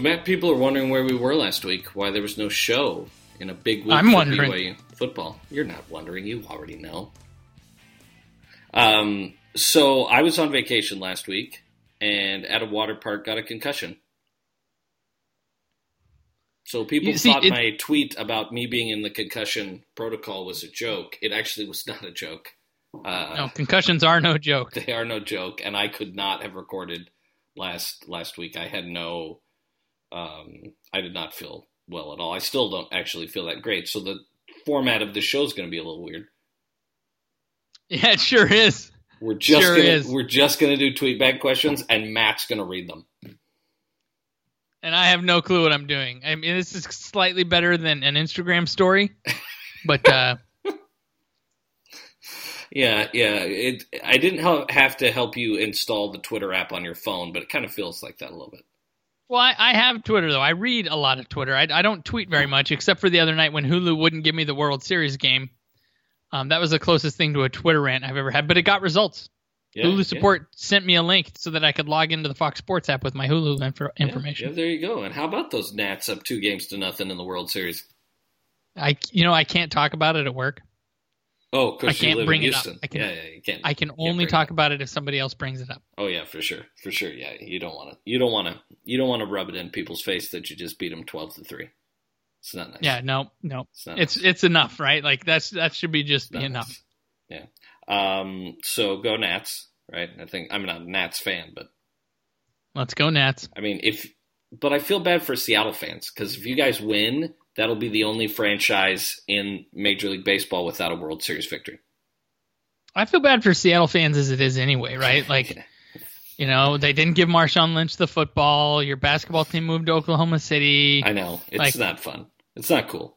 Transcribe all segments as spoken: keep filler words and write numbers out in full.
So, Matt, people are wondering where we were last week, why there was no show in a big week I'm for wondering. B Y U football. You're not wondering. You already know. Um, so, I was on vacation last week, and at a water park got a concussion. So people You see, thought it, my tweet about me being in the concussion protocol was a joke. It actually was not a joke. Uh, no, concussions are no joke. They are no joke, and I could not have recorded last last week. I had no, um, I did not feel well at all. I still don't actually feel that great. So the format of the show is going to be a little weird. Yeah, it sure is. We're just sure gonna is. we're just gonna do tweet bag questions, and Matt's gonna read them. And I have no clue what I'm doing. I mean, this is slightly better than an Instagram story, but uh, yeah, yeah. It. I didn't ha- have to help you install the Twitter app on your phone, but it kind of feels like that a little bit. well, I, I have Twitter though. I read a lot of Twitter. I, I don't tweet very much, except for the other night when Hulu wouldn't give me the World Series game. Um, that was the closest thing to a Twitter rant I've ever had, but it got results. Yeah, Hulu yeah. support sent me a link so that I could log into the Fox Sports app with my Hulu inf- information. Yeah, yeah, there you go. And how about those Nats up two games to nothing in the World Series? I, you know, I can't talk about it at work. Oh, because I can't you live bring in it up. Houston. I can, yeah, yeah, you can't. I can you can't only bring talk it up. about it if somebody else brings it up. Oh yeah, for sure, for sure. Yeah, you don't want to. You don't want to. You don't want to rub it in people's face that you just beat them twelve to three. It's not nice. Yeah, no, no. It's not It's nice. it's enough, right? Like that's that should be just Not enough. nice. Yeah. Um. So go Nats, right? I think I'm not a Nats fan, but Let's go Nats. I mean, if but I feel bad for Seattle fans because if you guys win, that'll be the only franchise in Major League Baseball without a World Series victory. I feel bad for Seattle fans as it is anyway, right? Like, you know, they didn't give Marshawn Lynch the football. Your basketball team moved to Oklahoma City. I know it's Like- not fun. It's not cool.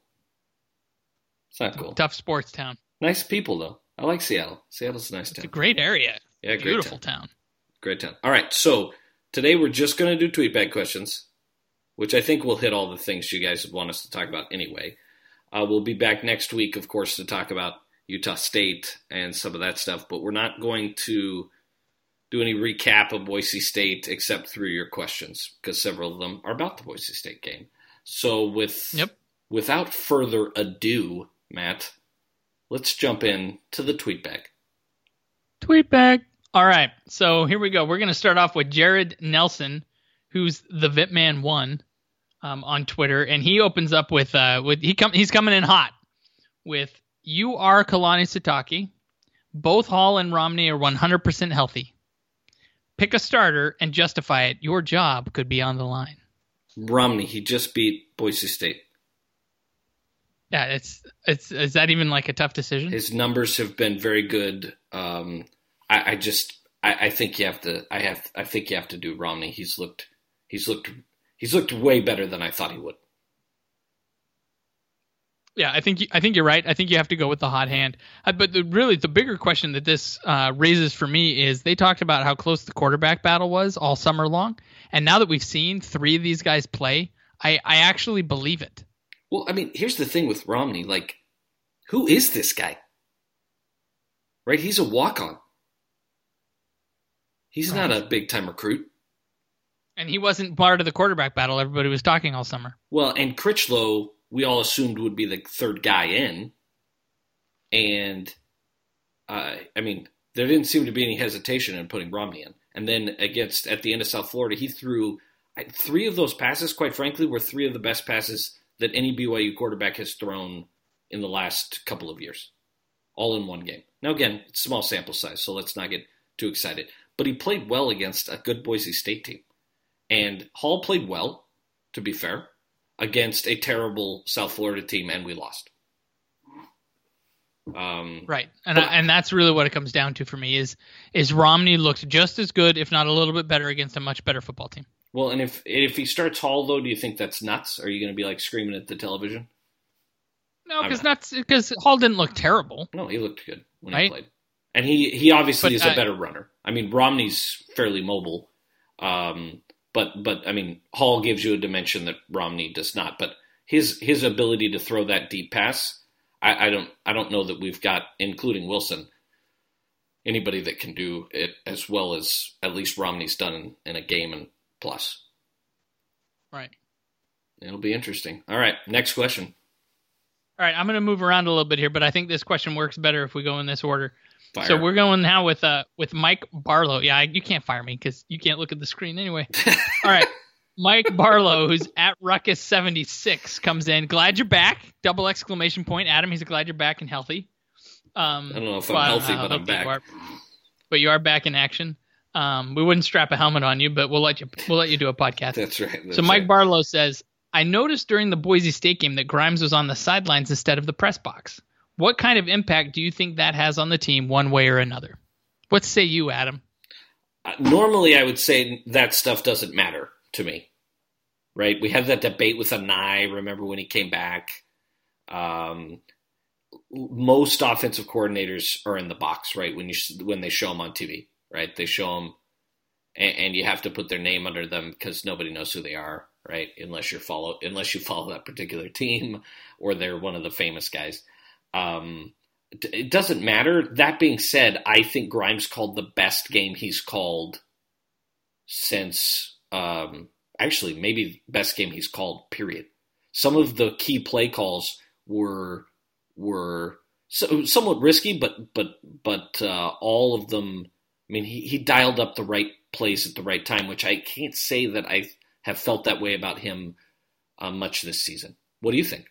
It's not cool. Tough sports town. Nice people though. I like Seattle. Seattle's a nice It's a town. great area. Yeah, great Beautiful town. town. Great town. All right, so today we're just going to do tweet bag questions, which I think will hit all the things you guys would want us to talk about anyway. Uh, we'll be back next week, of course, to talk about Utah State and some of that stuff, but we're not going to do any recap of Boise State except through your questions, because several of them are about the Boise State game. So with Yep. without further ado, Matt, let's jump in to the tweet bag. Tweet bag. All right, so here we go. We're going to start off with Jared Nelson, who's the Vitman one um, on Twitter, and he opens up with uh, with he come he's coming in hot with you are Kalani Sitake. Both Hall and Romney are one hundred percent healthy. Pick a starter and justify it. Your job could be on the line. Romney, he just beat Boise State. Yeah, it's it's is that even like a tough decision? His numbers have been very good. Um, I, I just, I, I think you have to, I have, I think you have to do Romney. He's looked, he's looked, he's looked way better than I thought he would. Yeah, I think I think you're right. I think you have to go with the hot hand. Uh, but the, really, the bigger question that this uh, raises for me is they talked about how close the quarterback battle was all summer long, and now that we've seen three of these guys play, I, I actually believe it. Well, I mean, here's the thing with Romney. Like, who is this guy? Right? He's a walk-on. He's Right. not a big-time recruit. And he wasn't part of the quarterback battle everybody was talking all summer. Well, and Critchlow, we all assumed would be the third guy in. And, uh, I mean, there didn't seem to be any hesitation in putting Romney in. And then against, at the end of South Florida, he threw I- three of those passes, quite frankly, were three of the best passes that any B Y U quarterback has thrown in the last couple of years. All in one game. Now, again, it's small sample size, so let's not get too excited. But he played well against a good Boise State team. And Hall played well, to be fair, against a terrible South Florida team, and we lost. Um, Right. And but- I, and that's really what it comes down to for me is is Romney looked just as good, if not a little bit better, against a much better football team. Well, and if if he starts Hall, though, do you think that's nuts? Are you going to be like screaming at the television? No, I'm because not. that's because Hall didn't look terrible. No, he looked good when Right. he played. And he, he obviously But is a I- better runner. I mean, Romney's fairly mobile. Um, but, but I mean, Hall gives you a dimension that Romney does not. But his his ability to throw that deep pass, I, I don't I don't know that we've got, including Wilson, anybody that can do it as well as at least Romney's done in, in a game and plus. Right. It'll be interesting. All right, next question. All right, I'm going to move around a little bit here, but I think this question works better if we go in this order. Fire. So we're going now with uh with Mike Barlow. Yeah, you can't fire me because you can't look at the screen anyway. All right, Mike Barlow, who's at Ruckus seventy-six, comes in. Glad you're back! Double exclamation point. Adam, he's glad you're back and healthy. Um, I don't know if I'm well, healthy, uh, but I'm back. You are, but you are back in action. Um, we wouldn't strap a helmet on you, but we'll let you we'll let you do a podcast. That's right. That's so Mike right. Barlow says, I noticed during the Boise State game that Grimes was on the sidelines instead of the press box. What kind of impact do you think that has on the team one way or another? What say you, Adam? Uh, normally, I would say that stuff doesn't matter to me, right? We had that debate with Anai, remember when he came back? Um, most offensive coordinators are in the box, right, when you when they show them on T V, right? They show them, and, and you have to put their name under them because nobody knows who they are, right? Unless you follow, unless you follow that particular team or they're one of the famous guys. Um, it doesn't matter. That being said, I think Grimes called the best game he's called since, um, actually, maybe best game he's called, period. Some of the key play calls were were so, somewhat risky, but but but uh, all of them. I mean, he, he dialed up the right plays at the right time, which I can't say that I have felt that way about him uh, much this season. What do you think?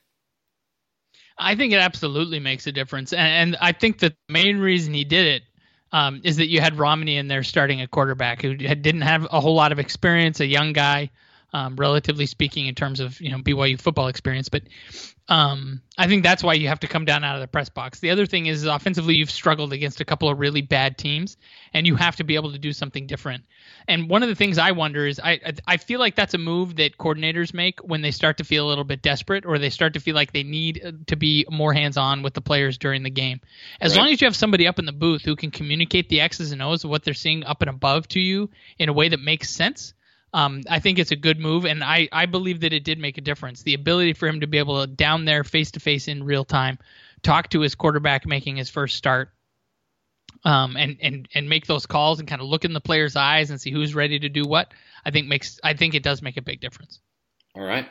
I think it absolutely makes a difference. And, and I think that the main reason he did it um, is that you had Romney in there starting a quarterback who had, didn't have a whole lot of experience, a young guy, um, relatively speaking, in terms of, you know, B Y U football experience. But um, I think that's why you have to come down out of the press box. The other thing is offensively, you've struggled against a couple of really bad teams, and you have to be able to do something different. And one of the things I wonder is I I feel like that's a move that coordinators make when they start to feel a little bit desperate, or they start to feel like they need to be more hands-on with the players during the game. As right. long as you have somebody up in the booth who can communicate the X's and O's of what they're seeing up and above to you in a way that makes sense, Um, I think it's a good move, and I, I believe that it did make a difference. The ability for him to be able to down there face-to-face in real time, talk to his quarterback making his first start, um, and, and, and make those calls and kind of look in the player's eyes and see who's ready to do what, I think makes I think it does make a big difference. All right.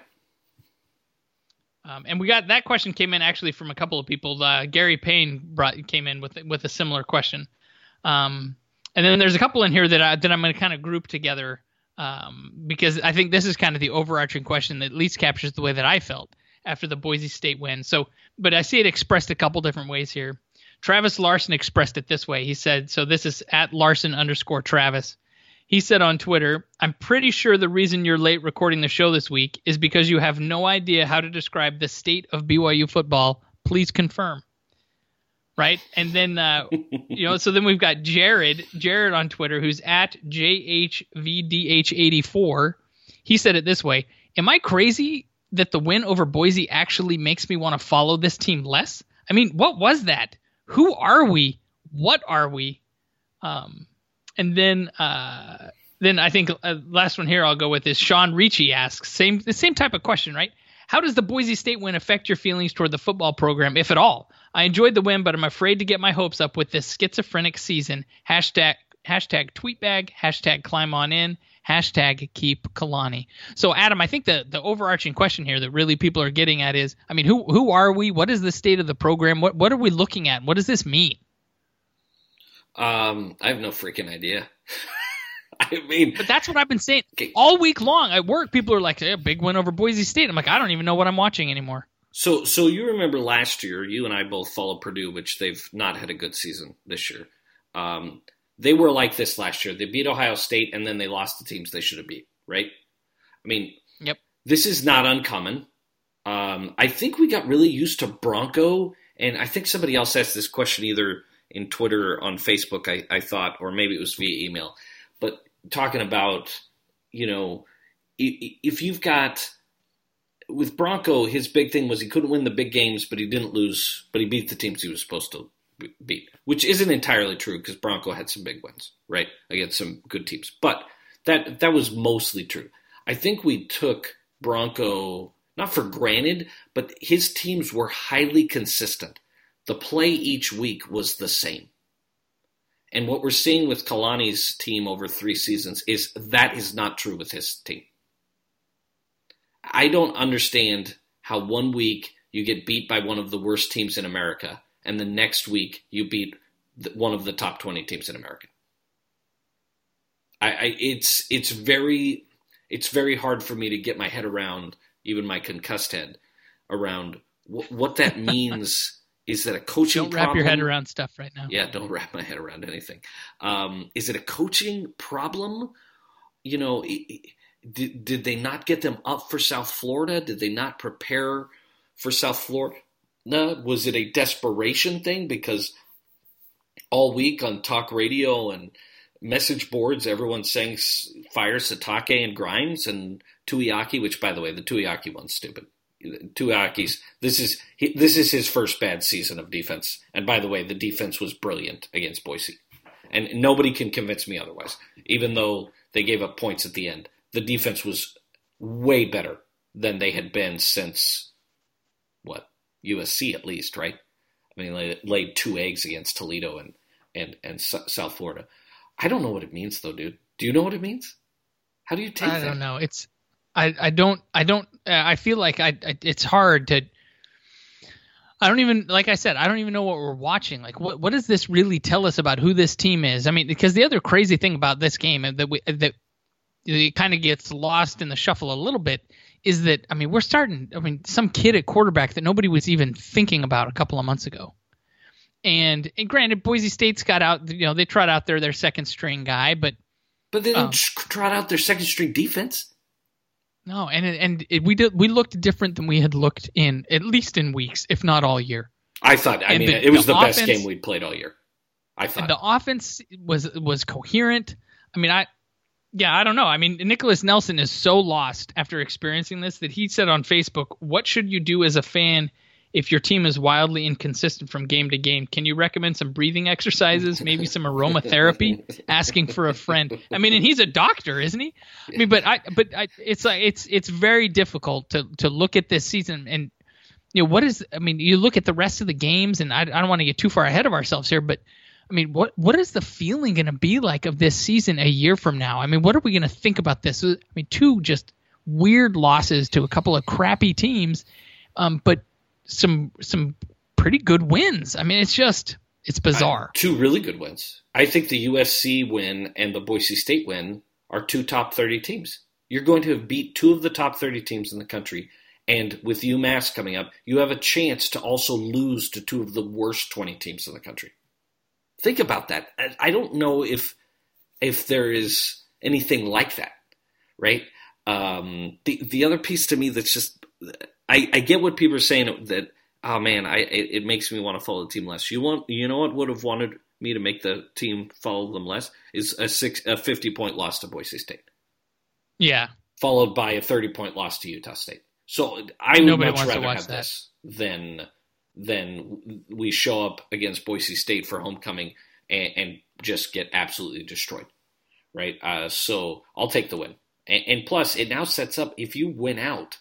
Um, and we got that question came in actually from a couple of people. Uh, Gary Payne brought came in with with a similar question, um, and then there's a couple in here that I, that I'm going to kind of group together. Um, because I think this is kind of the overarching question that at least captures the way that I felt after the Boise State win. So, but I see it expressed a couple different ways here. Travis Larson expressed it this way. He said, so this is at Larson underscore Travis. He said on Twitter, I'm pretty sure the reason you're late recording the show this week is because you have no idea how to describe the state of B Y U football. Please confirm. Right. And then, uh, you know, so then we've got Jared, Jared on Twitter, who's at J H V D H eighty-four. He said it this way. Am I crazy that the win over Boise actually makes me want to follow this team less? I mean, what was that? Who are we? What are we? Um, and then, uh, then I think uh, last one here I'll go with is Sean Ricci asks, same, the same type of question, right? How does the Boise State win affect your feelings toward the football program, if at all? I enjoyed the win, but I'm afraid to get my hopes up with this schizophrenic season. Hashtag, hashtag tweetbag, hashtag climb on in, hashtag keep Kalani. So, Adam, I think the, the overarching question here that really people are getting at is, I mean, who who are we? What is the state of the program? What what are we looking at? What does this mean? Um, I have no freaking idea. I mean, but that's what I've been saying okay. all week long at work. People are like, hey, a big win over Boise State. I'm like, I don't even know what I'm watching anymore. So, so you remember last year, you and I both followed Purdue, which they've not had a good season this year. Um, they were like this last year. They beat Ohio State, and then they lost the teams they should have beat, right? I mean, yep. This is not uncommon. Um, I think we got really used to Bronco, and I think somebody else asked this question either in Twitter or on Facebook, I, I thought, or maybe it was via email. But talking about, you know, if you've got – with Bronco, his big thing was he couldn't win the big games, but he didn't lose, but he beat the teams he was supposed to beat, which isn't entirely true because Bronco had some big wins, right, against some good teams. But that that was mostly true. I think we took Bronco, not for granted, but his teams were highly consistent. The play each week was the same. And what we're seeing with Kalani's team over three seasons is that is not true with his team. I don't understand how one week you get beat by one of the worst teams in America, and the next week you beat one of the top twenty teams in America. I, I it's it's very it's very hard for me to get my head around, even my concussed head, around w- what that means. Is that a coaching Don't wrap problem? your head around stuff right now. Yeah, don't wrap my head around anything. Um, is it a coaching problem? You know, did, did they not get them up for South Florida? Did they not prepare for South Florida? No. Was it a desperation thing? Because all week on talk radio and message boards, everyone's saying fire Satake and Grimes and Tuiaki, which, by the way, the Tuiaki one's stupid. Tuiaki's this is he, this is his first bad season of defense, and by the way, the defense was brilliant against Boise, and nobody can convince me otherwise. Even though they gave up points at the end, the defense was way better than they had been since what U S C at least, right? I mean, they laid two eggs against Toledo and and and South Florida. I don't know what it means though, dude. Do you know what it means? How do you take I that? don't know. It's I, I don't I don't uh, I feel like I, I it's hard to I don't even like I said I don't even know what we're watching. Like what what does this really tell us about who this team is? I mean, because the other crazy thing about this game that we that it kind of gets lost in the shuffle a little bit is that I mean we're starting I mean some kid at quarterback that nobody was even thinking about a couple of months ago. And, and granted, Boise State's got out you know they trot out there their second string guy, but but they didn't um, trot out their second string defense. No, and and it, we did we looked different than we had looked in at least in weeks, if not all year. I thought. I and mean, the, it was the, the offense, best game we'd played all year. I thought the offense was was coherent. I mean, I yeah, I don't know. I mean, Nicholas Nelson is so lost after experiencing this that he said on Facebook, "What should you do as a fan if your team is wildly inconsistent from game to game? Can you recommend some breathing exercises, maybe some aromatherapy? Asking for a friend." I mean, and he's a doctor, isn't he? I mean, but I, but I, it's like it's it's very difficult to to look at this season and you know what is. I mean, you look at the rest of the games, and I, I don't want to get too far ahead of ourselves here, but I mean, what what is the feeling going to be like of this season a year from now? I mean, what are we going to think about this? I mean, two just weird losses to a couple of crappy teams, um, but some some pretty good wins. I mean, it's just it's bizarre. Uh, two really good wins. I think the U S C win and the Boise State win are two top thirty teams. You're going to have beat two of the top thirty teams in the country, and with UMass coming up, you have a chance to also lose to two of the worst twenty teams in the country. Think about that. I, I don't know if if there is anything like that, right? Um, the the other piece to me that's just I, I get what people are saying that, oh man, I it, it makes me want to follow the team less. You want you know what would have wanted me to make the team follow them less is a six a fifty point loss to Boise State. Yeah. Followed by a thirty point loss to Utah State. So I would Nobody much rather have that. this than than we show up against Boise State for homecoming and, and just get absolutely destroyed. Right? Uh, so I'll take the win. And, and plus, it now sets up, if you win out,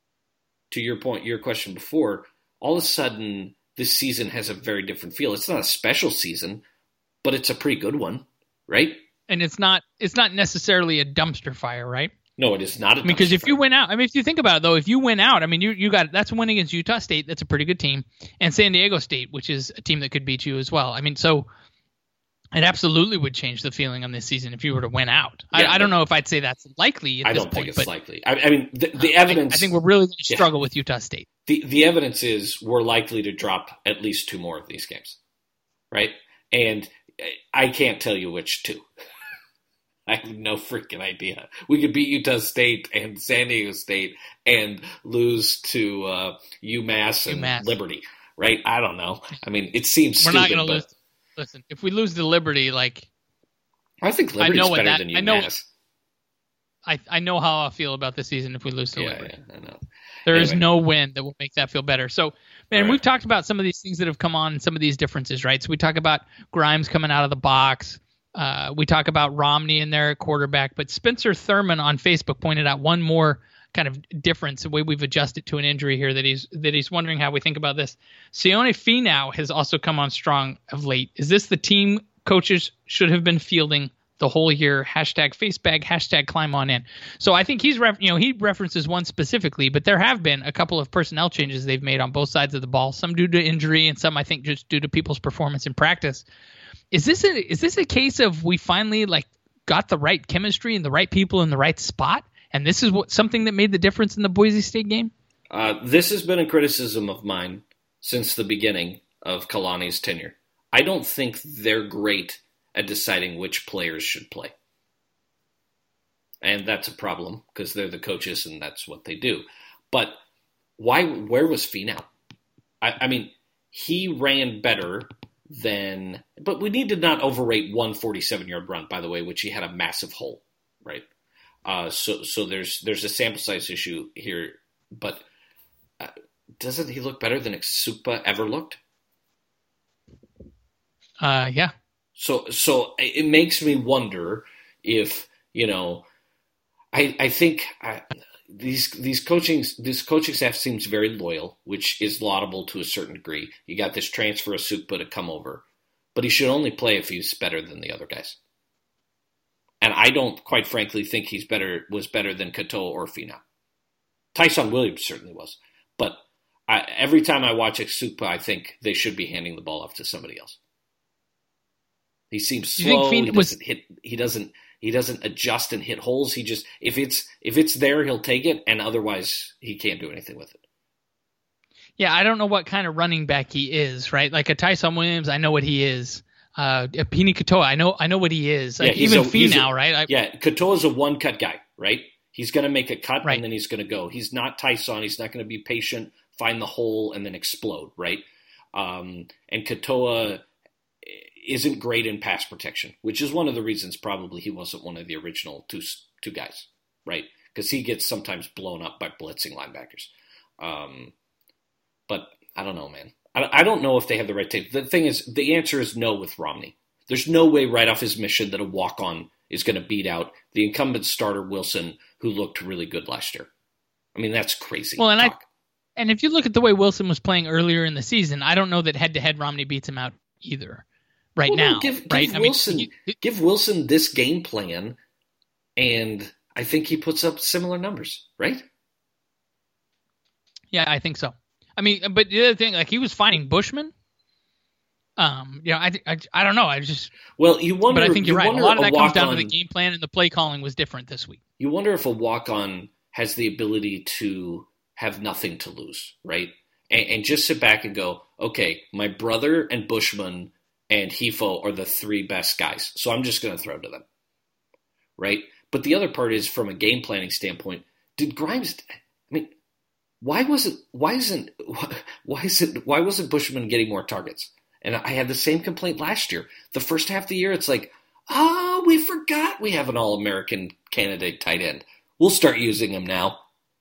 to your point, your question before, all of a sudden this season has a very different feel. It's not a special season, but it's a pretty good one, right? And it's not it's not necessarily a dumpster fire, right? No, it is not a dumpster Because if fire. you win out, I mean, if you think about it, though, if you win out, I mean, you you got that's a win against Utah State. That's a pretty good team. And San Diego State, which is a team that could beat you as well. I mean, so it absolutely would change the feeling on this season if you were to win out. Yeah, I, I don't know if I'd say that's likely at I this don't point. think it's but likely. I, I mean, the, the evidence... I, I think we're really going to yeah. struggle with Utah State. The, the evidence is we're likely to drop at least two more of these games, right? And I can't tell you which two. I have no freaking idea. We could beat Utah State and San Diego State and lose to uh, UMass and UMass. Liberty, right? I don't know. I mean, it seems We're stupid, not going to but lose. Listen, if we lose to Liberty, like I think Liberty's know what better that- than I know- UMass. I I know how I feel about this season if we lose to Yeah, Liberty. yeah, I know. There is Anyway. no win that will make that feel better. So, man, All right. we've talked about some of these things that have come on and some of these differences, right? So we talk about Grimes coming out of the box. Uh, we talk about Romney in there at quarterback. But Spencer Thurman on Facebook pointed out one more kind of difference, the way we've adjusted to an injury here, that he's that he's wondering how we think about this. Sione Finau has also come on strong of late. Is this the team coaches should have been fielding the whole year. Hashtag facebag, hashtag climb on in. So I think he's, ref- you know, he references one specifically, but there have been a couple of personnel changes they've made on both sides of the ball, some due to injury and some I think just due to people's performance in practice. Is this a, is this a case of we finally like got the right chemistry and the right people in the right spot? And this is what something that made the difference in the Boise State game? Uh, this has been a criticism of mine since the beginning of Kalani's tenure. I don't think they're great at deciding which players should play. And that's a problem because they're the coaches and that's what they do. But why? Where was Finau? I, I mean, he ran better than – but we need to not overrate one forty-seven-yard run, by the way, which he had a massive hole, right? Uh, so so there's there's a sample size issue here. But uh, doesn't he look better than Exupa ever looked? Uh, yeah. So so it makes me wonder if, you know, I I think I, these these coaching this coaching staff seems very loyal, which is laudable to a certain degree. You got this transfer of Sukpa to come over, but he should only play if he's better than the other guys. And I don't, quite frankly, think he's better was better than Katoa or Finau. Tyson Williams certainly was, but I, every time I watch Exupa, I think they should be handing the ball off to somebody else. He seems slow. He doesn't was... hit. He doesn't. He doesn't adjust and hit holes. He just if it's if it's there, he'll take it, and otherwise, he can't do anything with it. Yeah, I don't know what kind of running back he is, right? Like a Tyson Williams, I know what he is. Uh, a Pini Katoa, I know I know what he is. Like, yeah, even Finau, right? I... Yeah, Katoa's a one cut guy, right? He's going to make a cut right. and then he's going to go. He's not Tyson. He's not going to be patient, find the hole, and then explode, right? Um, and Katoa isn't great in pass protection, which is one of the reasons probably he wasn't one of the original two two guys, right? Because he gets sometimes blown up by blitzing linebackers. Um, but I don't know, man. I, I don't know if they have the right tape. The thing is, the answer is no with Romney. There's no way right off his mission that a walk-on is going to beat out the incumbent starter Wilson, who looked really good last year. I mean, that's crazy. Well, and talk. I, and if you look at the way Wilson was playing earlier in the season, I don't know that head-to-head Romney beats him out either. Right well, now, no, give, right? Give Wilson, I mean, you, give Wilson this game plan, and I think he puts up similar numbers, right? Yeah, I think so. I mean, but the other thing, like he was fighting Bushman. Um, you know, I, I, I don't know. I just well, you wonder. But I think you're you right. A lot of that comes down on, to the game plan, and the play calling was different this week. You wonder if a walk-on has the ability to have nothing to lose, right? And, and just sit back and go, okay, my brother and Bushman and Hefo are the three best guys, so I'm just going to throw to them, right? But the other part is, from a game planning standpoint, did Grimes? I mean, why wasn't? Why isn't? Why isn't? Why wasn't Bushman getting more targets? And I had the same complaint last year. The first half of the year, it's like, oh, we forgot we have an All-American candidate tight end. We'll start using him now.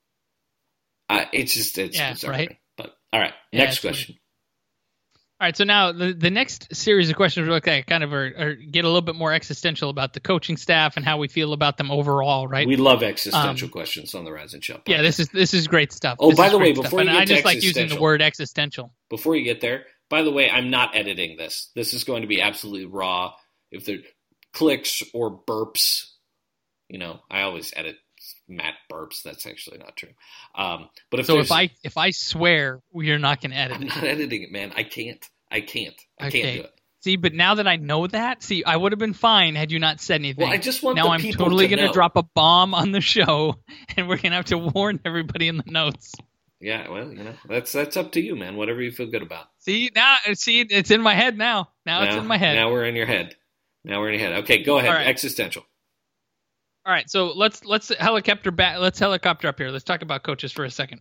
Uh, it's just it's yeah, bizarre. Right? But all right, yeah, next question. Weird. All right, so now the, the next series of questions look like kind of are, are get a little bit more existential about the coaching staff and how we feel about them overall, right? We love existential um, questions on the Rise and Shout podcast. Yeah, this is this is great stuff. Oh, this by the way, before stuff. you and get I to just like using the word existential. Before you get there, by the way, I'm not editing this. This is going to be absolutely raw. If there clicks or burps, you know, I always edit Matt burps. That's actually not true. Um, but if so if I if I swear, you're not going to edit I'm it. not editing it, man. I can't. I can't. I okay. can't do it. See, but now that I know that, see, I would have been fine had you not said anything. Well, I just want now the I'm people totally to gonna know. drop a bomb on the show, and we're gonna have to warn everybody in the notes. Yeah, well, you know, that's that's up to you, man. Whatever you feel good about. See now, see, it's in my head now. Now, now it's in my head. Now we're in your head. Now we're in your head. Okay, go ahead. Right. Existential. All right, so let's let's helicopter back. Let's helicopter up here. Let's talk about coaches for a second.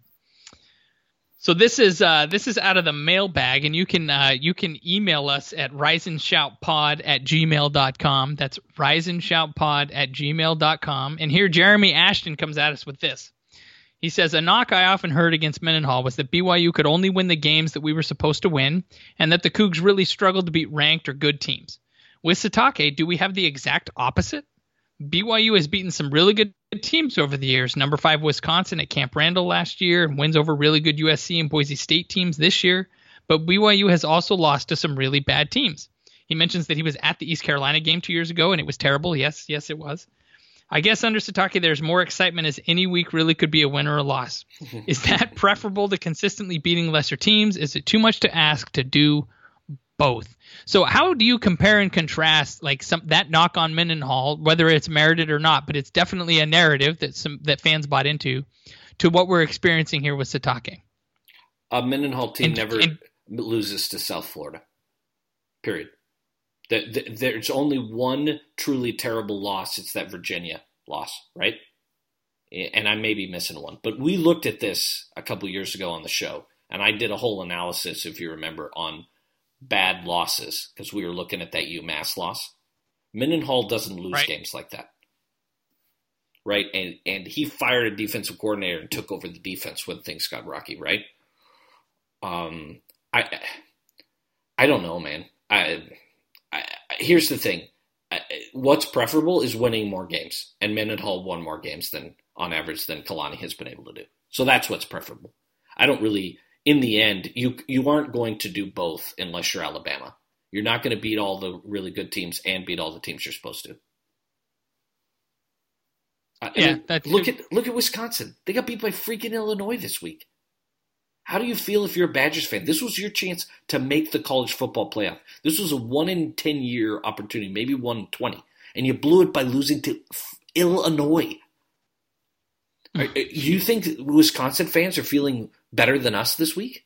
So this is uh, this is out of the mailbag, and you can uh, you can email us at riseandshoutpod at gmail dot com. That's riseandshoutpod at gmail dot com. And here Jeremy Ashton comes at us with this. He says, a knock I often heard against Mendenhall was that B Y U could only win the games that we were supposed to win, and that the Cougs really struggled to beat ranked or good teams. With Satake, do we have the exact opposite? B Y U has beaten some really good teams over the years. Number five Wisconsin at Camp Randall last year, and wins over really good U S C and Boise State teams this year. But B Y U has also lost to some really bad teams. He mentions that he was at the East Carolina game two years ago and it was terrible. Yes, yes, it was. I guess under Satake, there's more excitement as any week really could be a win or a loss. Is that preferable to consistently beating lesser teams? Is it too much to ask to do both? So how do you compare and contrast like some that knock on Mendenhall, whether it's merited or not, but it's definitely a narrative that some that fans bought into, to what we're experiencing here with Satake? A Mendenhall team and, never and, loses to South Florida. Period. There's only one truly terrible loss. It's that Virginia loss, right? And I may be missing one. But we looked at this a couple years ago on the show, and I did a whole analysis, if you remember, on bad losses because we were looking at that UMass loss. Mendenhall doesn't lose right. games like that, right? And and he fired a defensive coordinator and took over the defense when things got rocky, right? Um, I I don't know, man. I. I, here's the thing. I, what's preferable is winning more games, and Mendenhall won more games than on average than Kalani has been able to do. So that's what's preferable. I don't really, in the end, you you aren't going to do both unless you're Alabama. You're not going to beat all the really good teams and beat all the teams you're supposed to. I yeah, mean, that's look at look at Wisconsin. They got beat by freaking Illinois this week. How do you feel if you're a Badgers fan? This was your chance to make the college football playoff. This was a one in ten year opportunity, maybe one in twenty, and you blew it by losing to Illinois. Do you think Wisconsin fans are feeling better than us this week?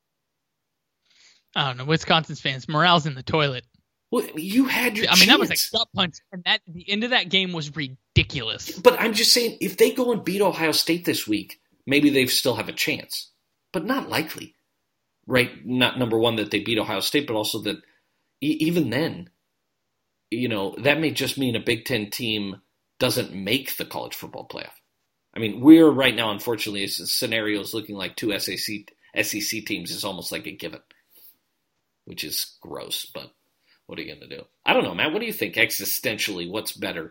I don't know. Wisconsin's fans, morale's in the toilet. Well, you had your I mean, chance. that was a gut punch, and that the end of that game was ridiculous. But I'm just saying, if they go and beat Ohio State this week, maybe they still have a chance. But not likely, right? Not number one that they beat Ohio State, but also that e- even then, you know, that may just mean a Big Ten team doesn't make the college football playoff. I mean, we're right now, unfortunately, as scenarios looking like two S E C, S E C teams is almost like a given, which is gross, but what are you going to do? I don't know, Matt. What do you think existentially? What's better?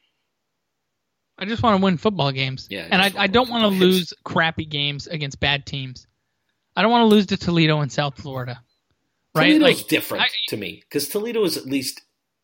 I just want to win football games. Yeah, and I, I don't want to lose crappy games against bad teams. I don't want to lose to Toledo in South Florida. Right? Toledo's like, different I, to me because Toledo is at least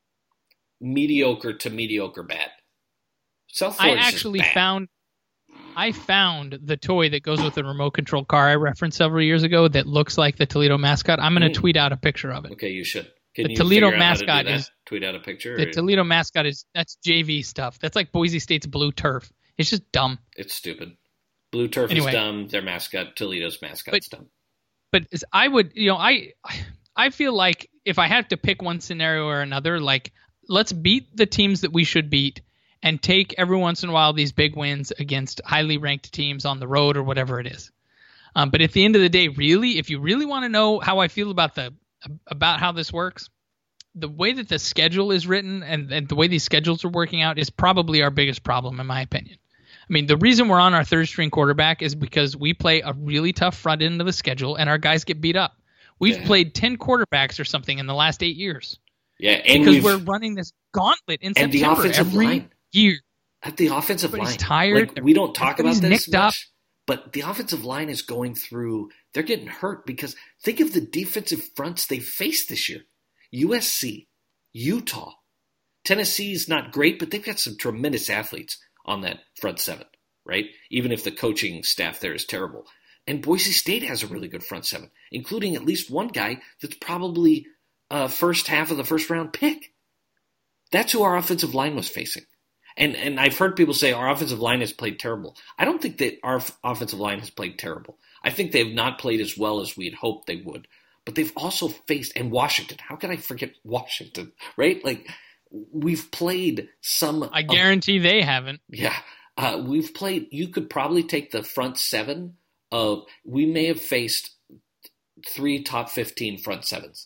mediocre to mediocre bad. South Florida. I actually bad. found I found the toy that goes with the remote control car I referenced several years ago that looks like the Toledo mascot. I'm going to mm. tweet out a picture of it. Okay, you should. Can the you Toledo figure out mascot how to do that? is tweet out a picture. The or? Toledo mascot is that's J V stuff. That's like Boise State's blue turf. It's just dumb. It's stupid. Blue turf anyway, is dumb. Their mascot, Toledo's mascot's but, dumb. But I would, you know, I I feel like if I had to pick one scenario or another, like let's beat the teams that we should beat and take every once in a while these big wins against highly ranked teams on the road or whatever it is. Um, but at the end of the day, really, if you really want to know how I feel about the about how this works, the way that the schedule is written and, and the way these schedules are working out is probably our biggest problem, in my opinion. I mean, the reason we're on our third string quarterback is because we play a really tough front end of the schedule and our guys get beat up. We've yeah. played ten quarterbacks or something in the last eight years. Yeah, and because we're running this gauntlet in and September the offensive every line. year. At the offensive Everybody's line, tired. Like, we don't talk about this much, up. but the offensive line is going through. They're getting hurt because think of the defensive fronts they faced this year: U S C, Utah, Tennessee is not great, but they've got some tremendous athletes on that front seven, right? Even if the coaching staff there is terrible. And Boise State has a really good front seven, including at least one guy that's probably a first half of the first round pick. That's who our offensive line was facing. And and I've heard people say our offensive line has played terrible. I don't think that our f- offensive line has played terrible. I think they've not played as well as we had hoped they would. But they've also faced, and Washington. How can I forget Washington, right? Like, we've played some. I guarantee of, they haven't. Yeah. Uh, we've played, you could probably take the front seven of, we may have faced three top fifteen front sevens.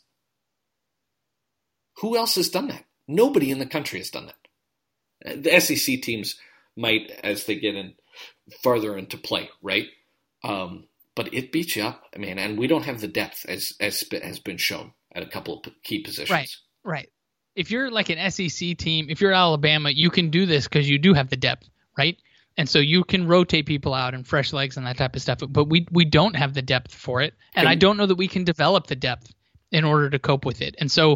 Who else has done that? Nobody in the country has done that. The S E C teams might as they get in farther into play, right? Um, but it beats you up, I mean, and we don't have the depth as as has been shown at a couple of key positions. Right, right. If you're like an S E C team, if you're Alabama, you can do this because you do have the depth, right? And so you can rotate people out and fresh legs and that type of stuff. But we we don't have the depth for it, and can, I don't know that we can develop the depth in order to cope with it. And so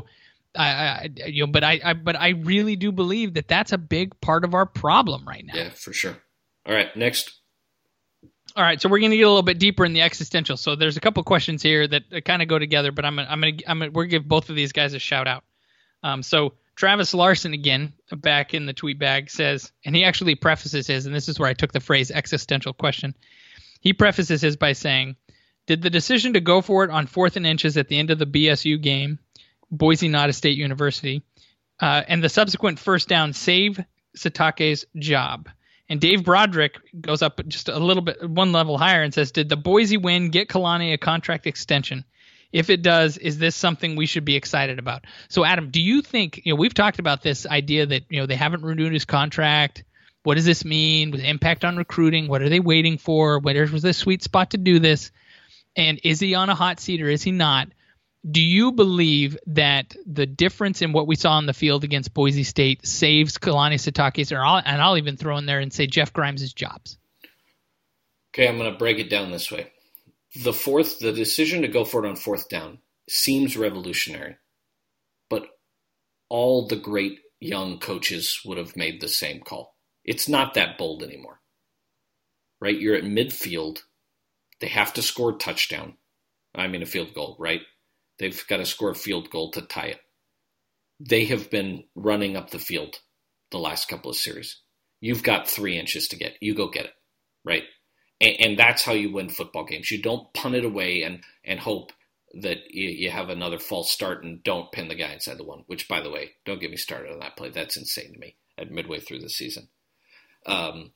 I, I you know, but I, I, but I really do believe that that's a big part of our problem right now. Yeah, for sure. All right, next. All right, so we're going to get a little bit deeper in the existential. So there's a couple questions here that kind of go together, but I'm gonna, I'm gonna, I'm gonna, we're gonna give both of these guys a shout out. Um, so Travis Larson again, back in the tweet bag, says, and he actually prefaces his, and this is where I took the phrase existential question. He prefaces his by saying, "Did the decision to go for it on fourth and inches at the end of the B S U game, Boise Nada State University, uh, and the subsequent first down save Sitake's job?" And Dave Broderick goes up just a little bit, one level higher, and says, "Did the Boise win get Kalani a contract extension? If it does, is this something we should be excited about?" So, Adam, do you think, you know, we've talked about this idea that, you know, they haven't renewed his contract. What does this mean with impact on recruiting? What are they waiting for? Where was the sweet spot to do this? And is he on a hot seat or is he not? Do you believe that the difference in what we saw on the field against Boise State saves Kalani Sitake's, or I'll, and I'll even throw in there and say Jeff Grimes' jobs? Okay, I'm going to break it down this way. The fourth, the decision to go for it on fourth down seems revolutionary, but all the great young coaches would have made the same call. It's not that bold anymore, right? You're at midfield. They have to score a touchdown. I mean, a field goal, right? They've got to score a field goal to tie it. They have been running up the field the last couple of series. You've got three inches to get. You go get it, right? And, and that's how you win football games. You don't punt it away and, and hope that you, you have another false start and don't pin the guy inside the one, which, by the way, don't get me started on that play. That's insane to me at midway through the season. Um,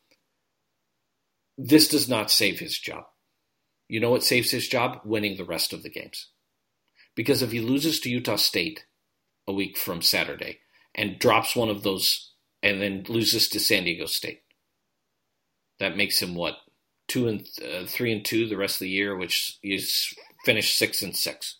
this does not save his job. You know what saves his job? Winning the rest of the games. Because if he loses to Utah State a week from Saturday and drops one of those and then loses to San Diego State, that makes him what? Two and uh, three and two the rest of the year, which is finished six and six.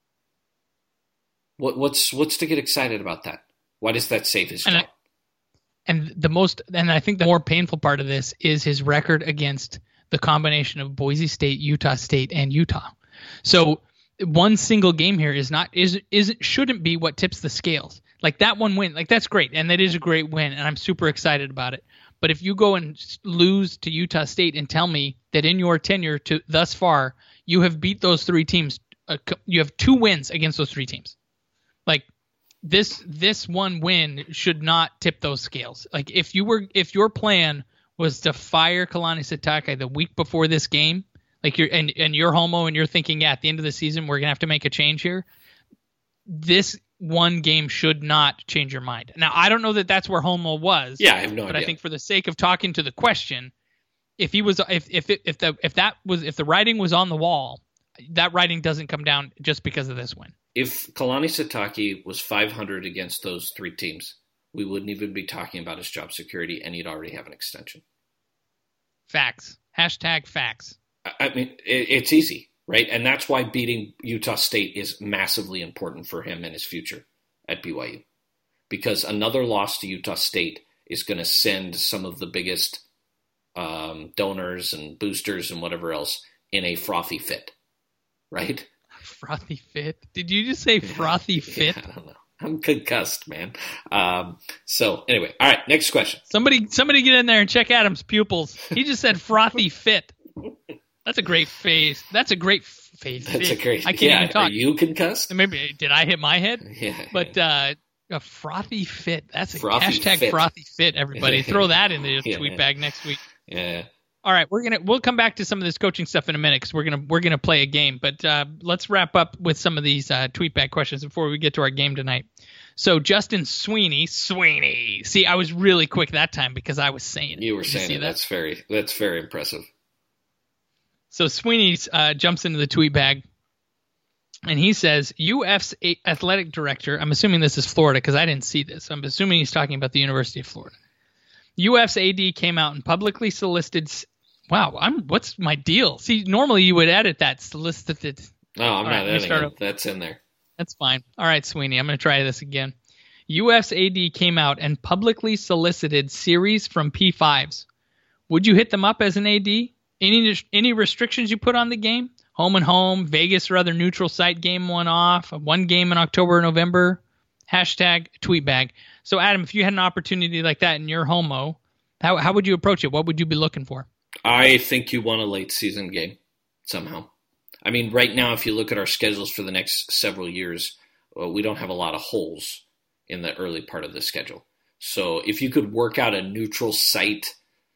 What what's what's to get excited about that? Why does that save his and job? I, and the most, and I think the more painful part of this is his record against the combination of Boise State, Utah State, and Utah. So one single game here is not is is shouldn't be what tips the scales. Like that one win, like that's great, and that is a great win, and I'm super excited about it. But if you go and lose to Utah State and tell me that in your tenure to thus far you have beat those three teams, uh, you have two wins against those three teams, like this this one win should not tip those scales. Like if you were if your plan was to fire Kalani Sitake the week before this game, like you're and, and you're homo and you're thinking, yeah, at the end of the season we're gonna have to make a change here, this one game should not change your mind. Now I don't know that that's where homo was. Yeah, I have no but idea. I think for the sake of talking to the question, if he was if if it, if the if that was if the writing was on the wall, that writing doesn't come down just because of this win. If Kalani Sitake was five hundred against those three teams, we wouldn't even be talking about his job security, and he'd already have an extension. Facts. Hashtag facts. I mean, it, it's easy, right? And that's why beating Utah State is massively important for him and his future at B Y U. Because another loss to Utah State is going to send some of the biggest um, donors and boosters and whatever else in a frothy fit, right? Frothy fit? Did you just say frothy yeah, fit? Yeah, I don't know. I'm concussed, man. Um, so anyway, all right, next question. Somebody, somebody get in there and check Adam's pupils. He just said frothy fit. That's a great face. That's a great face. That's a great. I can't yeah, even talk. Are you concussed? Maybe did I hit my head? Yeah. But uh, a frothy fit. That's a Frothy hashtag fit. frothy fit. Everybody, throw that in the Yeah. tweet bag next week. Yeah. All right, we're gonna we'll come back to some of this coaching stuff in a minute because we're gonna we're gonna play a game. But uh, let's wrap up with some of these uh, tweet bag questions before we get to our game tonight. So Justin Sweeney, Sweeney. See, I was really quick that time because I was saying it. You were Did saying see it. that? That's very that's very impressive. So Sweeney uh, jumps into the tweet bag, and he says, U F's athletic director, I'm assuming this is Florida because I didn't see this. I'm assuming he's talking about the University of Florida. U F's A D came out and publicly solicited. Wow, I'm. What's my deal? See, normally you would edit that solicited. No, I'm All not right, let me editing start it. over. That's in there. That's fine. All right, Sweeney, I'm going to try this again. U F's A D came out and publicly solicited series from P fives. Would you hit them up as an A D? Any any restrictions you put on the game? Home and home, Vegas or other neutral site game one off, one game in October or November. hashtag tweetbag. So, Adam, if you had an opportunity like that in your homo, how how would you approach it? What would you be looking for? I think you want a late season game somehow. I mean, right now, if you look at our schedules for the next several years, well, we don't have a lot of holes in the early part of the schedule. So if you could work out a neutral site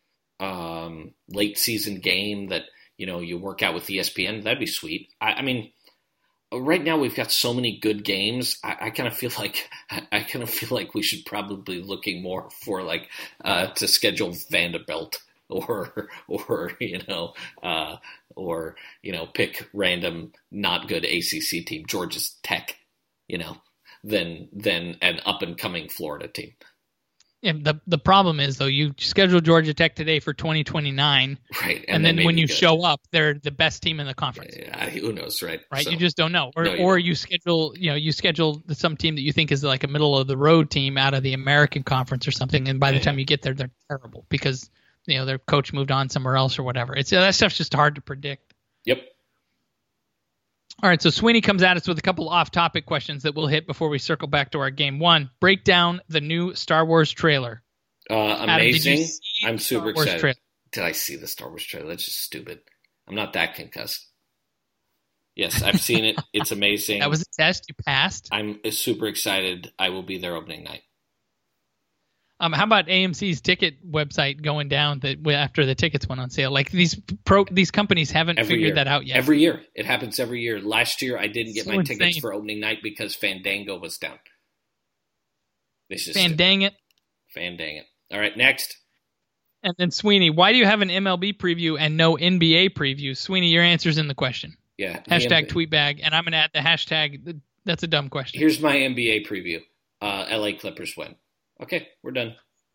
um, late season game that, you know, you work out with E S P N, that'd be sweet. I, I mean, right now we've got so many good games. I, I kind of feel like I, I kind of feel like we should probably be looking more for like uh, to schedule Vanderbilt or or you know uh, or you know pick random not good A C C team, Georgia Tech, you know, than than an up and coming Florida team. Yeah, the the problem is though, you schedule Georgia Tech today for twenty twenty-nine, right? And, and then when you good. show up, they're the best team in the conference. Yeah, who knows, right? Right, So, you just don't know. Or no, you or don't. you schedule, you know, you schedule some team that you think is like a middle of the road team out of the American Conference or something, and by the Yeah. time you get there, they're terrible because you know their coach moved on somewhere else or whatever. It's that stuff's just hard to predict. Yep. All right, so Sweeney comes at us with a couple off-topic questions that we'll hit before we circle back to our game. One, break down the new Star Wars trailer. Uh, Adam, did you amazing. see I'm the super Star Wars excited. trailer? Did I see the Star Wars trailer? That's just stupid. I'm not that concussed. Yes, I've seen it. It's amazing. That was a test. You passed. I'm super excited. I will be there opening night. Um, how about A M C's ticket website going down that after the tickets went on sale? Like these pro, these companies haven't Every figured year. that out yet. Every year. It happens every year. Last year, I didn't get So my insane. tickets for opening night because Fandango was down. This is Man, dang it. Fandang it. All right, next. And then Sweeney, why do you have an M L B preview and no N B A preview? Sweeney, your answer's in the question. Yeah. the Hashtag M- tweetbag, and I'm going to add the hashtag. That's a dumb question. Here's my N B A preview. Uh, L A Clippers win. Okay, we're done.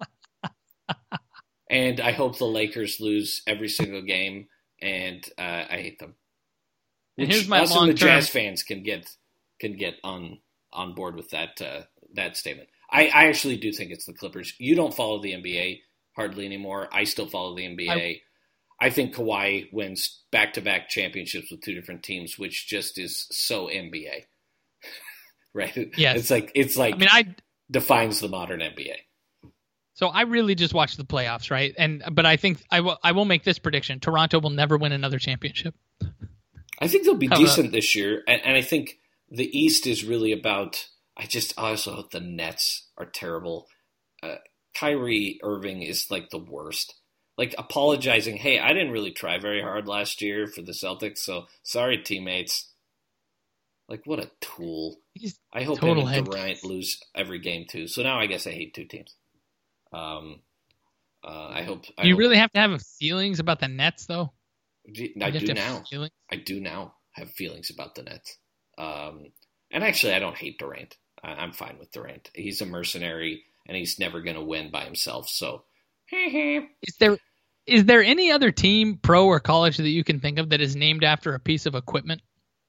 And I hope the Lakers lose every single game, and uh, I hate them. And Which here's my us and the long-term- Jazz fans can get can get on on board with that uh, that statement. I, I actually do think it's the Clippers. You don't follow the N B A hardly anymore. I still follow the N B A. I, I think Kawhi wins back-to-back championships with two different teams, which just is so N B A. Right? Yes. It's like it's like I mean, I defines the modern N B A. so I really just watch the playoffs, right? And but I think I will I will make this prediction: Toronto will never win another championship. I think they'll be How decent this year, and, and I think the East is really about. I just also hope the Nets are terrible. Uh, Kyrie Irving is like the worst. Like apologizing, hey, I didn't really try very hard last year for the Celtics, so sorry, teammates. Like what a tool! He's I hope him total and head Durant lose every game too. So now I guess I hate two teams. Um, uh, I hope. I Do you hope, really have to have feelings about the Nets, though? I You do have to have now. feelings? I do now have feelings about the Nets. Um, and actually, I don't hate Durant. I, I'm fine with Durant. He's a mercenary, and he's never going to win by himself. So, Is there is there any other team, pro or college, that you can think of that is named after a piece of equipment?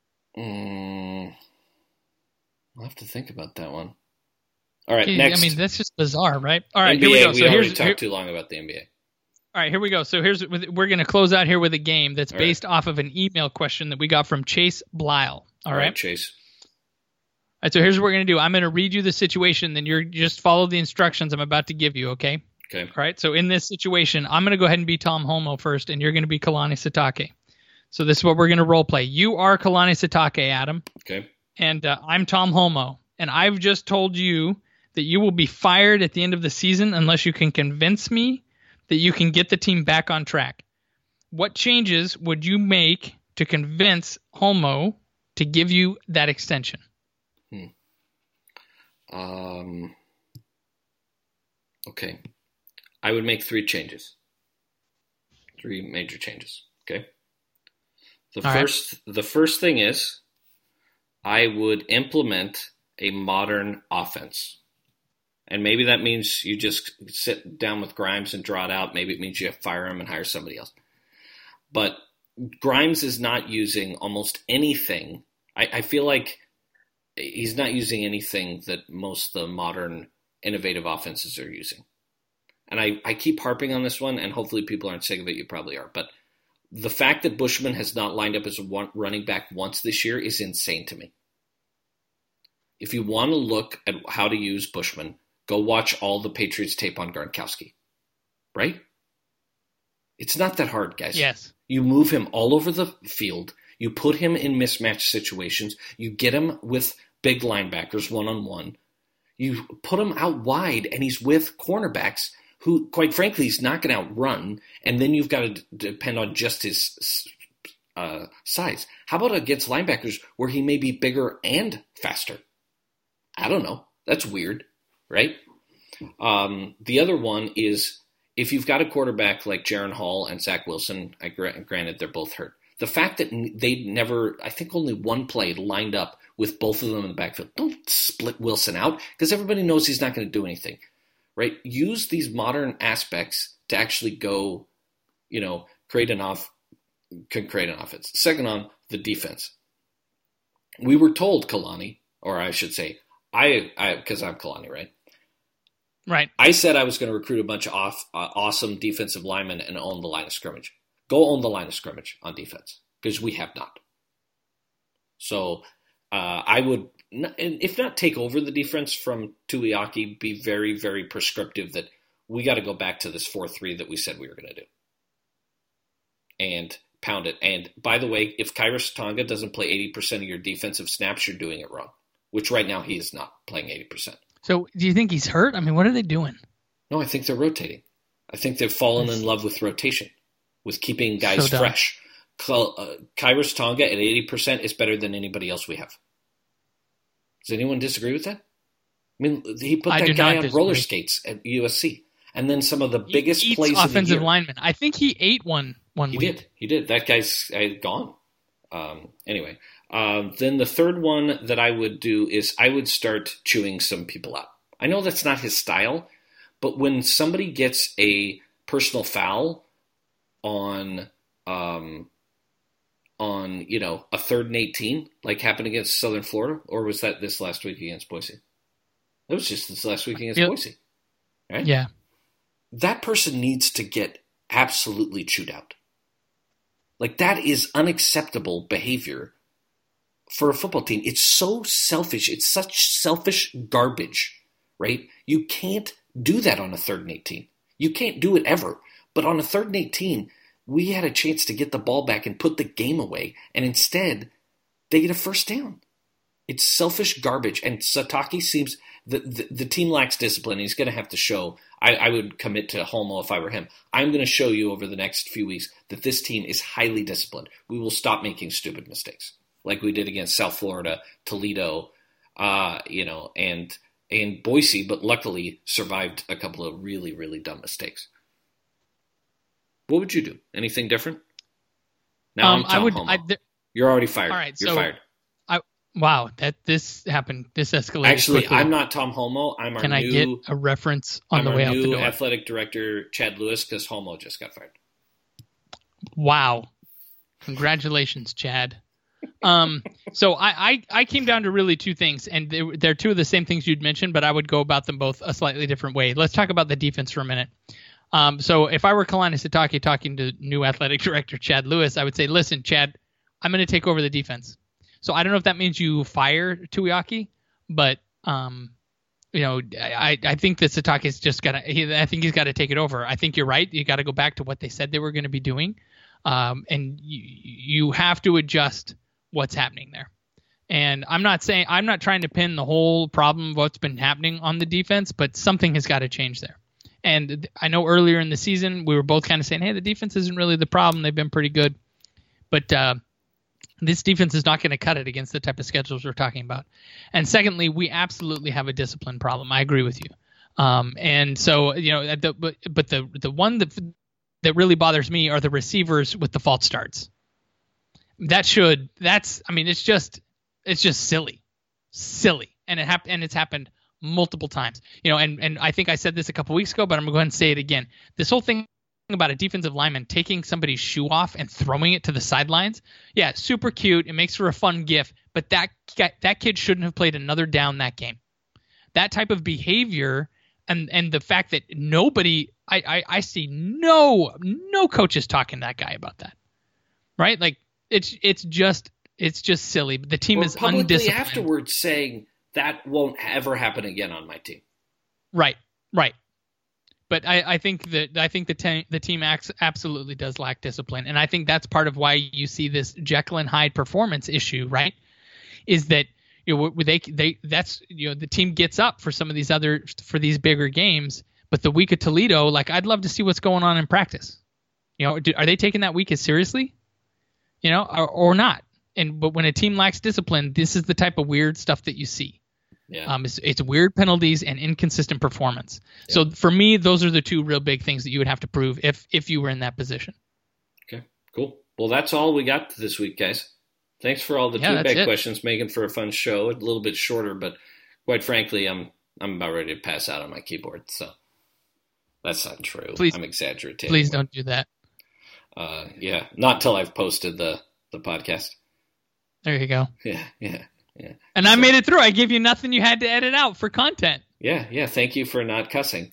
mm, I'll have to think about that one. All right, I next. mean, that's just bizarre, right? All right, N B A, here we go. we So already here's talked here, too long about the N B A. all right, here we go. So here's we're going to close out here with a game that's All right. based off of an email question that we got from Chase Blyle. All right. Chase. All right, so here's what we're going to do. I'm going to read you the situation, then you're just follow the instructions I'm about to give you, okay? Okay. All right, so in this situation, I'm going to go ahead and be Tom Homo first, and you're going to be Kalani Sitake. So this is what we're going to role play. You are Kalani Sitake, Adam, Okay. and uh, I'm Tom Homo. And I've just told you that you will be fired at the end of the season unless you can convince me that you can get the team back on track. What changes would you make to convince Homo to give you that extension? Hmm. Um. Okay. I would make three changes. Three major changes. Okay. The All right. first, the first thing is, I would implement a modern offense, and maybe that means you just sit down with Grimes and draw it out. Maybe it means you fire him and hire somebody else. But Grimes is not using almost anything. I, I feel like he's not using anything that most of the modern innovative offenses are using. And I, I keep harping on this one, and hopefully people aren't sick of it. You probably are. But the fact that Bushman has not lined up as a one, running back once this year is insane to me. If you want to look at how to use Bushman, go watch all the Patriots tape on Gronkowski. Right? It's not that hard, guys. Yes. You move him all over the field. You put him in mismatch situations. You get him with big linebackers one-on-one. You put him out wide, and he's with cornerbacks who, quite frankly, he's not going to outrun. And then you've got to d- depend on just his uh, size. How about against linebackers where he may be bigger and faster? I don't know. That's weird, right? Um, the other one is if you've got a quarterback like Jaren Hall and Zach Wilson, I gra- granted they're both hurt. The fact that they never, I think only one play lined up with both of them in the backfield. Don't split Wilson out because everybody knows he's not going to do anything, right? Use these modern aspects to actually go, you know, create an off, can create an offense. Second on the defense. We were told, Kalani, or I should say, I, I, because I'm Kalani, right? Right. I said I was going to recruit a bunch of off, uh, awesome defensive linemen and own the line of scrimmage. Go own the line of scrimmage on defense because we have not. So uh, I would, not, if not take over the defense from Tuiaki, be very, very prescriptive that we got to go back to this four three that we said we were going to do. And pound it. And by the way, if Khyiris Tonga doesn't play eighty percent of your defensive snaps, you're doing it wrong, which right now he is not playing eighty percent. So do you think he's hurt? I mean, what are they doing? No, I think they're rotating. I think they've fallen in love with rotation, with keeping guys so fresh. Uh, Khyiris Tonga at eighty percent is better than anybody else we have. Does anyone disagree with that? I mean, he put I that guy on disagree. roller skates at U S C. And then some of the biggest he eats plays offensive of the year. lineman. I think he ate one one He week. did. He did. That guy's uh, gone. Um, anyway, um, then the third one that I would do is I would start chewing some people out. I know that's not his style, but when somebody gets a personal foul on, um, on you know, a third and eighteen, like happened against Southern Florida, or was that this last week against Boise? That was just this last week against yep. Boise, right? Yeah. That person needs to get absolutely chewed out. Like, that is unacceptable behavior for a football team. It's so selfish. It's such selfish garbage, right? You can't do that on a third and eighteen. You can't do it ever. But on a third and eighteen, we had a chance to get the ball back and put the game away, and instead, they get a first down. It's selfish garbage, and Sataki seems the, the, the team lacks discipline. He's going to have to show. I, I would commit to Homo if I were him. I'm going to show you over the next few weeks that this team is highly disciplined. We will stop making stupid mistakes like we did against South Florida, Toledo, uh, you know, and and Boise, but luckily survived a couple of really, really dumb mistakes. What would you do? Anything different? Now Um, I'm Tom I would. Homo. I, th- You're already fired. All right, You're so- fired. wow, that this happened. This escalated. Actually, quickly. I'm not Tom Homo. I'm our Can new, I get a reference on I'm the our way out the new door? athletic director, Chad Lewis, because Homo just got fired. Wow. Congratulations, Chad. Um, so I, I, I came down to really two things, and they're, they're two of the same things you'd mentioned, but I would go about them both a slightly different way. Let's talk about the defense for a minute. Um, so if I were Kalani Sitake talking to new athletic director Chad Lewis, I would say, listen, Chad, I'm going to take over the defense. So I don't know if that means you fire Tuiaki, but um, you know, I, I think that Sitake's just got to. I think he's got to take it over. I think you're right. You got to go back to what they said they were going to be doing, um, and you, you have to adjust what's happening there. And I'm not saying I'm not trying to pin the whole problem of what's been happening on the defense, but something has got to change there. And I know earlier in the season we were both kind of saying, hey, the defense isn't really the problem. They've been pretty good, but. Uh, This defense is not going to cut it against the type of schedules we're talking about. And secondly, we absolutely have a discipline problem. I agree with you. Um, and so, you know, the, but, but the the one that that really bothers me are the receivers with the false starts. That should that's I mean, it's just it's just silly, silly, and it happened and it's happened multiple times. You know, and and I think I said this a couple weeks ago, but I'm going to go ahead and say it again. This whole thing about a defensive lineman taking somebody's shoe off and throwing it to the sidelines. Yeah, super cute. It makes for a fun gif, but that that kid shouldn't have played another down that game. That type of behavior and and the fact that nobody I, I, I see no no coaches talking to that guy about that. Right? Like it's it's just it's just silly. The team or is publicly undisciplined. afterwards saying that won't ever happen again on my team. Right, right. But I, I think that I think the te- the team acts absolutely does lack discipline, and I think that's part of why you see this Jekyll and Hyde performance issue, right? Is that you know they they that's you know the team gets up for some of these other for these bigger games, but the week of Toledo, like I'd love to see what's going on in practice. You know, do, are they taking that week as seriously? You know, or, or not? And but when a team lacks discipline, this is the type of weird stuff that you see. Yeah. Um, it's, it's weird penalties and inconsistent performance. Yeah. So for me, those are the two real big things that you would have to prove if if you were in that position. Okay, cool. Well, that's all we got this week, guys. Thanks for all the yeah, two big questions, making for a fun show. A little bit shorter, but quite frankly, I'm I'm about ready to pass out on my keyboard. So that's not true. Please, I'm exaggerating. Please don't do that. Uh, yeah, not till I've posted the the podcast. There you go. Yeah, yeah. Yeah. And so, I made it through. I gave you nothing you had to edit out for content. Yeah, yeah. Thank you for not cussing.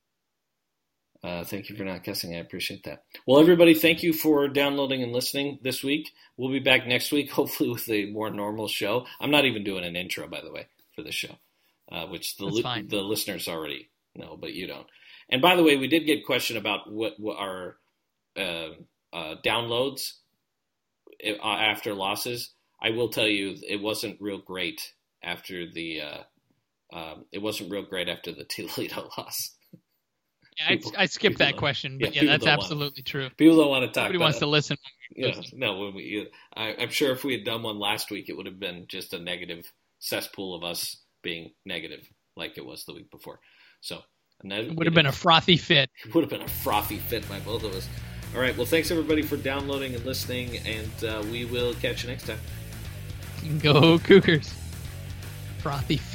Uh, thank you for not cussing. I appreciate that. Well, everybody, thank you for downloading and listening this week. We'll be back next week, hopefully with a more normal show. I'm not even doing an intro, by the way, for the show, uh, which the li- the listeners already know, but you don't. And by the way, we did get a question about what, what our uh, uh, downloads uh, after losses. I will tell you, it wasn't real great after the. Uh, um, it wasn't real great after the Toledo loss. Yeah, people, I, I skipped that question, but yeah, yeah that's absolutely want, true. People don't want to talk. Nobody about wants it. to listen. Yeah, no. When we, I, I'm sure if we had done one last week, it would have been just a negative cesspool of us being negative, like it was the week before. So and that, it would have been a frothy fit. It would have been a frothy fit by both of us. All right. Well, thanks everybody for downloading and listening, and uh, we will catch you next time. Go Cougars. Frothy